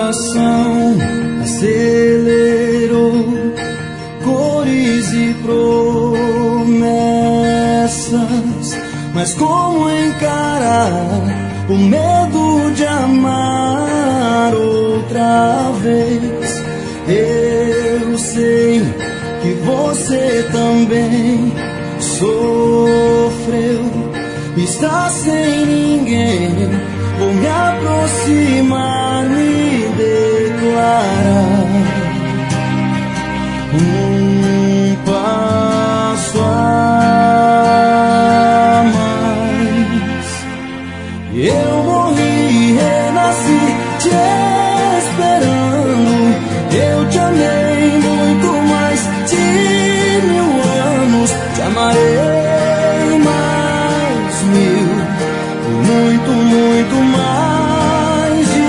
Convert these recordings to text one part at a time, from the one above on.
coração acelerou, cores e promessas, mas como encarar o medo de amar outra vez? Eu sei que você também sofreu, está sem ninguém. Vou me aproximar, me declarar um passo a mais. Eu morri, renasci, te esperando. Eu te amei muito mais de 1000 anos. Te amarei mais 1000, muito, muito mais de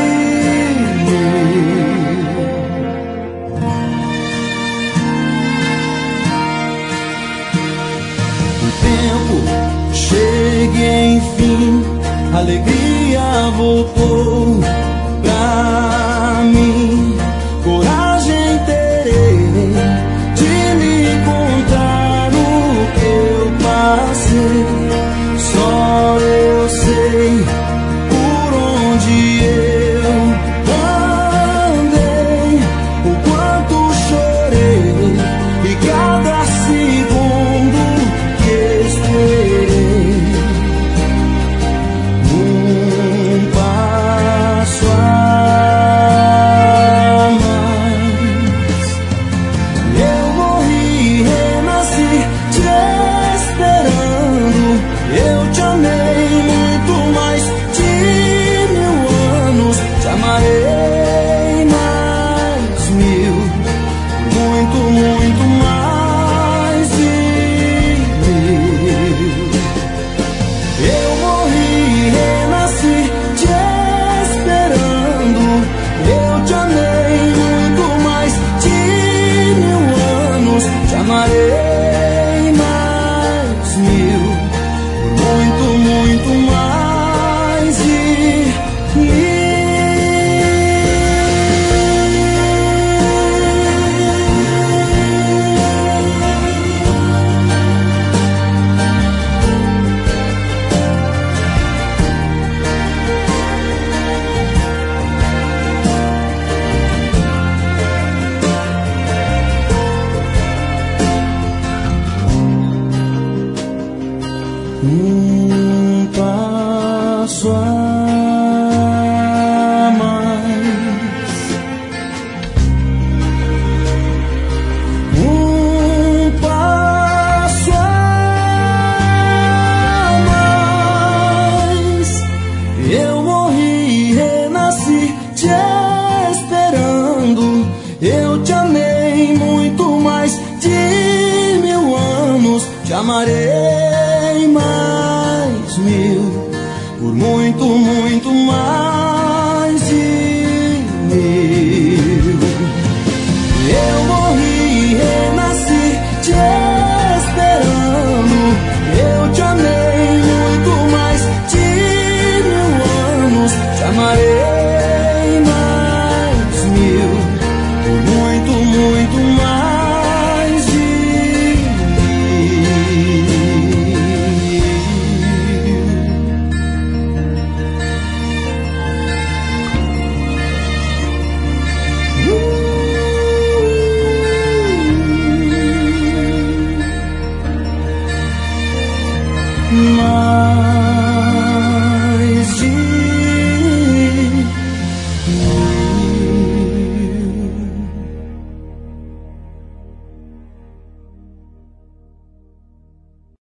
1000. O tempo chega enfim, a alegria voltou pra mim. Coragem terei de lhe contar o que eu passei. Só eu sei por onde eu andei, o quanto chorei e cada segundo que esperei. Um passo a mais. Eu morri, renasci, te esperando. Eu te amei muito mais de 1000 anos. Te amarei mais 1000, muito, muito mais de 1000. Eu morri, renasci, te esperando. Eu te amei muito mais de 1000 anos. Te amarei mais 1000, muito, muito mais de 1000. Um passo a mais. Um passo a mais. Eu morri, renasci, te esperando. Eu te amei muito mais de 1000 anos. Te amarei mais 1000, por muito, muito